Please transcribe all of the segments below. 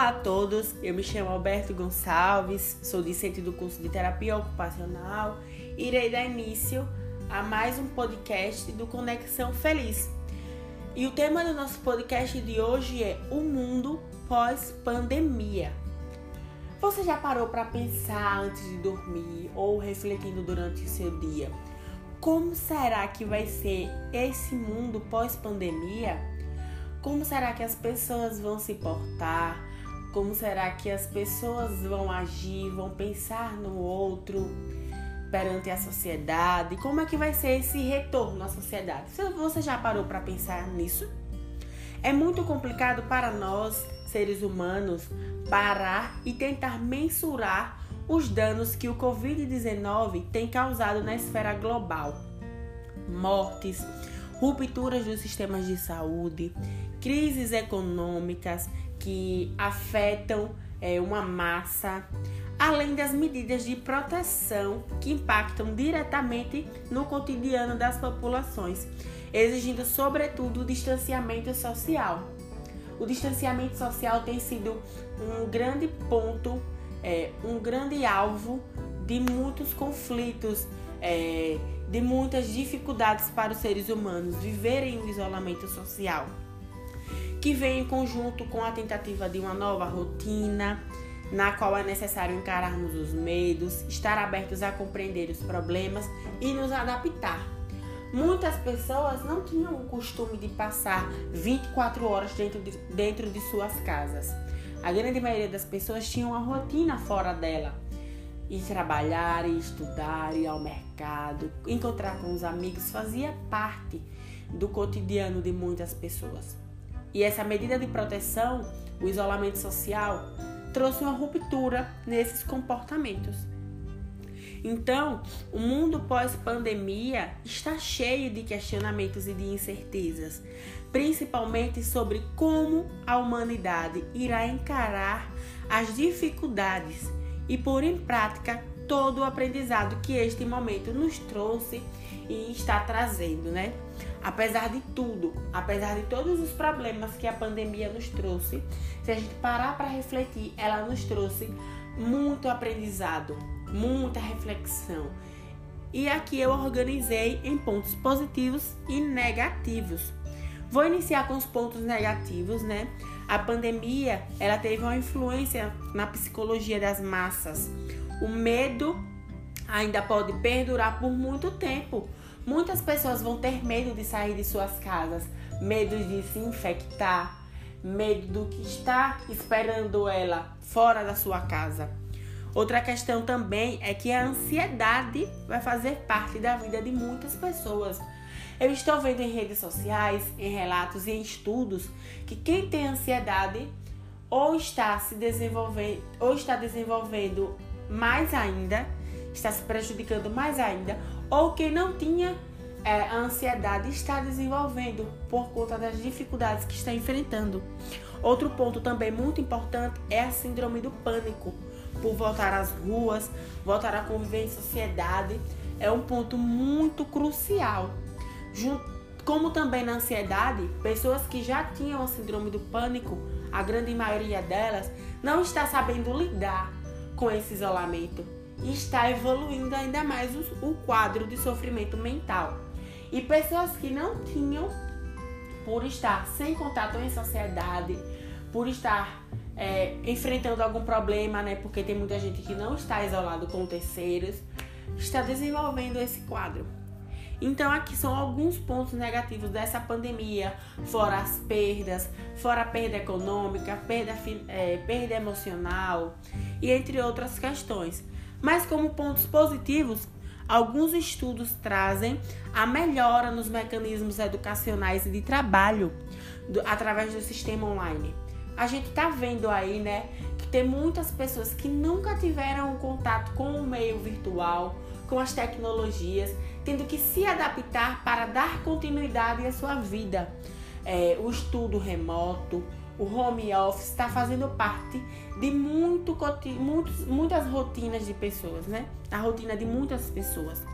Olá a todos, eu me chamo Alberto Gonçalves, sou discente do curso de Terapia Ocupacional e irei dar início a mais um podcast do Conexão Feliz. E o tema do nosso podcast de hoje é o mundo pós-pandemia. Você já parou para pensar antes de dormir ou refletindo durante o seu dia? Como será que vai ser esse mundo pós-pandemia? Como será que as pessoas vão se portar? Como será que as pessoas vão agir, vão pensar no outro perante a sociedade? Como é que vai ser esse retorno à sociedade? Você já parou para pensar nisso? É muito complicado para nós, seres humanos, parar e tentar mensurar os danos que o Covid-19 tem causado na esfera global. Mortes, rupturas dos sistemas de saúde, crises econômicas que afetam uma massa, além das medidas de proteção que impactam diretamente no cotidiano das populações, exigindo sobretudo o distanciamento social. O distanciamento social tem sido um grande ponto, um grande alvo de muitos conflitos, de muitas dificuldades para os seres humanos viverem o isolamento social, que vem em conjunto com a tentativa de uma nova rotina, na qual é necessário encararmos os medos, estar abertos a compreender os problemas e nos adaptar. Muitas pessoas não tinham o costume de passar 24 horas dentro de suas casas. A grande maioria das pessoas tinha uma rotina fora dela. Ir trabalhar, ir estudar, ir ao mercado, encontrar com os amigos fazia parte do cotidiano de muitas pessoas. E essa medida de proteção, o isolamento social, trouxe uma ruptura nesses comportamentos. Então, o mundo pós-pandemia está cheio de questionamentos e de incertezas, principalmente sobre como a humanidade irá encarar as dificuldades e pôr em prática todo o aprendizado que este momento nos trouxe e está trazendo, né? Apesar de tudo, apesar de todos os problemas que a pandemia nos trouxe, se a gente parar para refletir, ela nos trouxe muito aprendizado, muita reflexão. E aqui eu organizei em pontos positivos e negativos. Vou iniciar com os pontos negativos, né? A pandemia, ela teve uma influência na psicologia das massas. O medo ainda pode perdurar por muito tempo. Muitas pessoas vão ter medo de sair de suas casas, medo de se infectar, medo do que está esperando ela fora da sua casa. Outra questão também é que a ansiedade vai fazer parte da vida de muitas pessoas. Eu estou vendo em redes sociais, em relatos e em estudos, que quem tem ansiedade ou está se desenvolvendo, ou está desenvolvendo mais ainda, está se prejudicando mais ainda, ou quem não tinha a ansiedade está desenvolvendo por conta das dificuldades que está enfrentando. Outro ponto também muito importante é a síndrome do pânico, por voltar às ruas, voltar a conviver em sociedade, é um ponto muito crucial. Como também na ansiedade, pessoas que já tinham a síndrome do pânico, a grande maioria delas, não está sabendo lidar com esse isolamento e está evoluindo ainda mais o quadro de sofrimento mental. E pessoas que não tinham, por estar sem contato em sociedade, por estar enfrentando algum problema, né? Porque tem muita gente que não está isolado com terceiros, está desenvolvendo esse quadro. Então aqui são alguns pontos negativos dessa pandemia, fora as perdas, fora a perda econômica, perda emocional e entre outras questões. Mas como pontos positivos, alguns estudos trazem a melhora nos mecanismos educacionais e de trabalho através do sistema online. A gente está vendo aí, né, que tem muitas pessoas que nunca tiveram contato com o meio virtual, com as tecnologias, tendo que se adaptar para dar continuidade à sua vida. O estudo remoto, o home office está fazendo parte de muitas rotinas de pessoas, né? A rotina de muitas pessoas.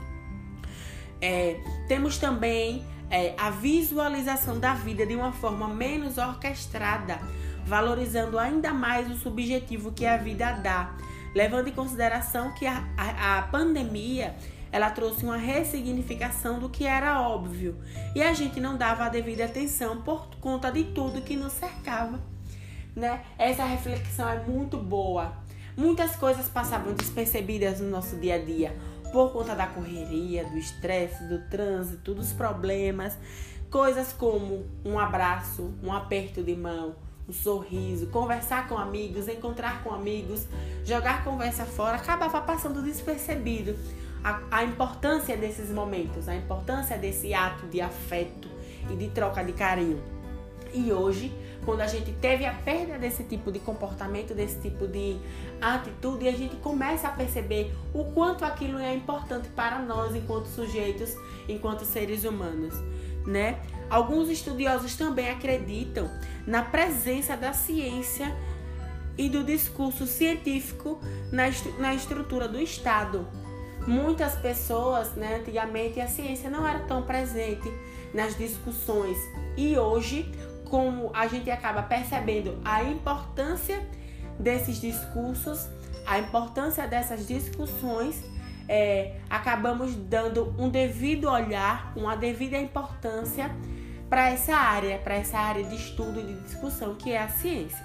Temos também a visualização da vida de uma forma menos orquestrada. valorizando ainda mais o subjetivo que a vida dá, levando em consideração que a pandemia ela trouxe uma ressignificação do que era óbvio e a gente não dava a devida atenção por conta de tudo que nos cercava, né? Essa reflexão é muito boa. Muitas coisas passavam despercebidas no nosso dia a dia por conta da correria, do estresse, do trânsito, dos problemas. Coisas como um abraço, um aperto de mão, um sorriso, conversar com amigos, encontrar com amigos, jogar conversa fora, acabava passando despercebido. A importância desses momentos, a importância desse ato de afeto e de troca de carinho. E hoje, quando a gente teve a perda desse tipo de comportamento, desse tipo de atitude, a gente começa a perceber o quanto aquilo é importante para nós enquanto sujeitos, enquanto seres humanos, né? Alguns estudiosos também acreditam na presença da ciência e do discurso científico na estrutura do Estado. Muitas pessoas, né, antigamente a ciência não era tão presente nas discussões e hoje, como a gente acaba percebendo a importância desses discursos, a importância dessas discussões, acabamos dando um devido olhar, uma devida importância para essa área de estudo e de discussão que é a ciência.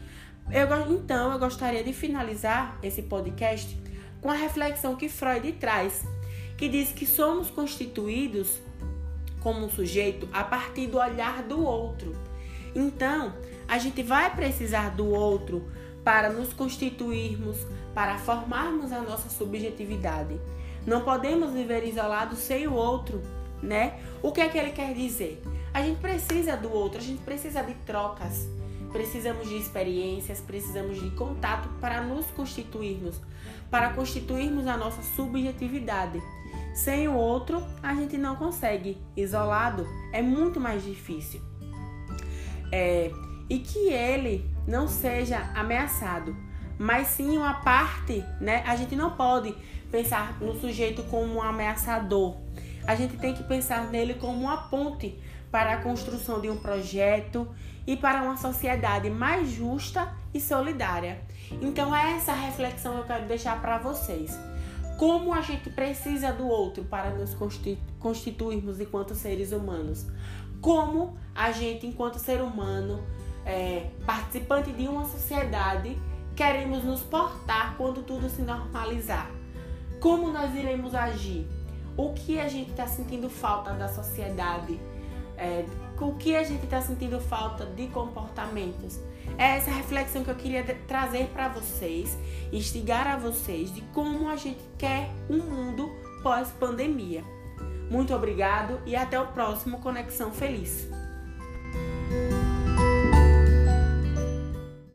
Então, eu gostaria de finalizar esse podcast com a reflexão que Freud traz, que diz que somos constituídos como um sujeito a partir do olhar do outro. Então, a gente vai precisar do outro para nos constituirmos, para formarmos a nossa subjetividade. Não podemos viver isolados sem o outro, né? O que é que ele quer dizer? A gente precisa do outro, a gente precisa de trocas, precisamos de experiências, precisamos de contato para nos constituirmos, para constituirmos a nossa subjetividade. Sem o outro, a gente não consegue. Isolado é muito mais difícil. E que ele não seja ameaçado, mas sim uma parte, né? A gente não pode pensar no sujeito como um ameaçador. A gente tem que pensar nele como uma ponte para a construção de um projeto e para uma sociedade mais justa e solidária. Então é essa reflexão que eu quero deixar para vocês. Como a gente precisa do outro para nos constituirmos enquanto seres humanos. Como a gente, enquanto ser humano, participante de uma sociedade, queremos nos portar quando tudo se normalizar. Como nós iremos agir? O que a gente está sentindo falta da sociedade? O que a gente está sentindo falta de comportamentos? É essa reflexão que eu queria trazer para vocês, instigar a vocês de como a gente quer um mundo pós-pandemia. Muito obrigado e até o próximo Conexão Feliz.